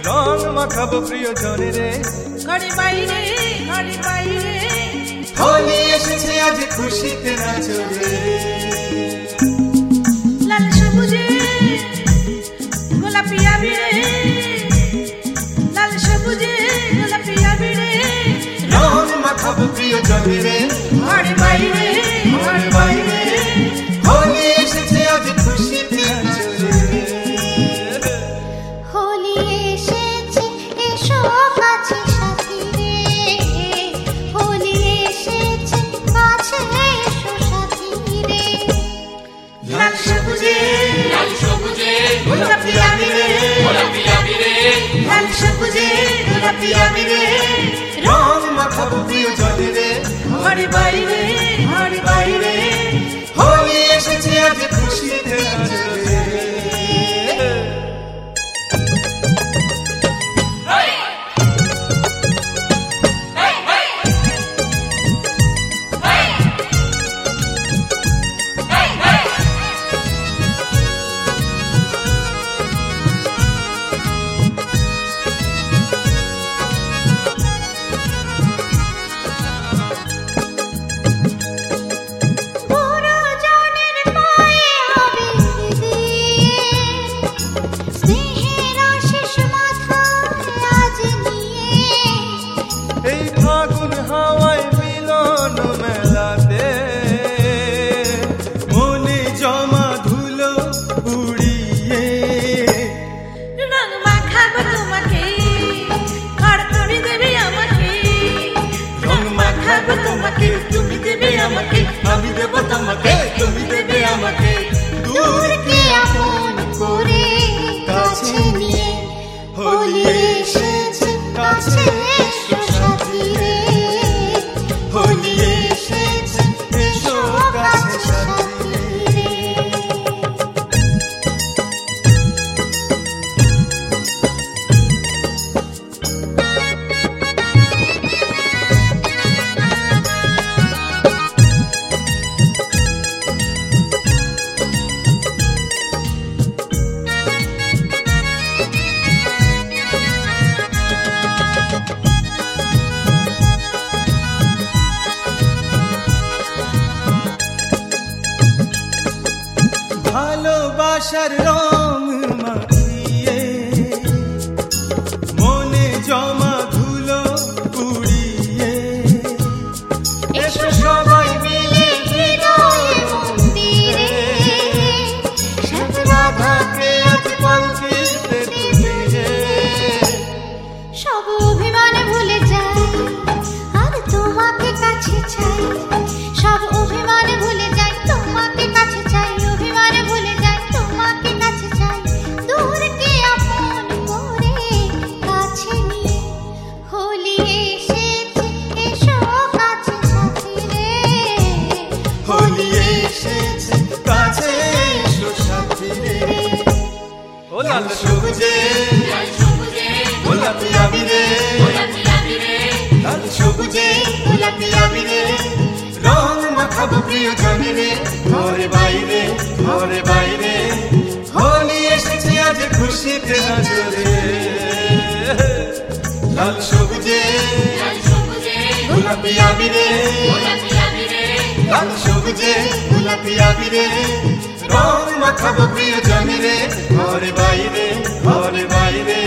রং মাখাবো প্রিয়জনে রে ঘরে বাইরে হোলি এসেছে আজ খুশিতে নাচো রে লাল সবুজে গোলাপি আবিরে লাল সবুজে গোলাপি আবিরে রং মাখাবো প্রিয়জনে রে ঘরে বাইরে হোলি এসেছে আজ খুশিতে নাচো রে হোলি এসেছে এসো কাছে সাথী রে হোলি এসেছে কাছে এসো সাথী রে লাল সবুজে গোলাপি আবিরে লাল সবুজে গোলাপি আবিরে রং মাখাবো প্রিয়জনে রে ঘরে বাইরে হোলি এসেছে আজ খুশিতে নাচো রে পুরোজনের পায়ে আবির দিয়ে স্নেহের আশিস মাথায় আজ নিয়ে এই ফাগুন হাওয়ায় মিলন মেলাতে মনে জমা ধুলো উড়িয়ে রং মাখাবো তোমাকে ঘর করে দেবে আমাকে রং মাখাবো তোমাকে তুমি দেবে আমাকে আমি দেব তোমাকে তুমি দেবে আমাকে দূরকে আপন করে কাছে নিয়ে হোলি এসেছে কাছে এসো সাথী রে হোলি এসেছে এসো কাছে সাথী রে। ভালোবাসার রং মাখিয়ে মনে জমা ধুলো উড়িয়ে এসো সবাই মিলে হৃদয় মন্দিরে শ্যাম রাধাকে আজ পালকিতে তুলিয়ে সব অভিমান ভুলে যাই আর তোমাকে কাছে চাই সব অভিমান ভুলে যাই তোমাকে কাছে চাই অভিমান ভুলে যাই তোমাকে কাছে চাই দূরকে আপন করে কাছে নিয়ে হোলি এসেছে এসো কাছে সাথী রে হোলি এসেছে কাছে এসো সাথী রে ও লাল সবুজে গোলাপি আবিরে লাল সবুজে গোলাপি আবিরে রং মাখাবো প্রিয়জনে রে ঘরে বাইরে হোলি এসেছে আজ খুশিতে নাচো রে লাল সবুজে গোলাপি আবিরে লাল সবুজে গোলাপি আবিরে রং মাখাবো প্রিয়জনে রে ঘরে বাইরে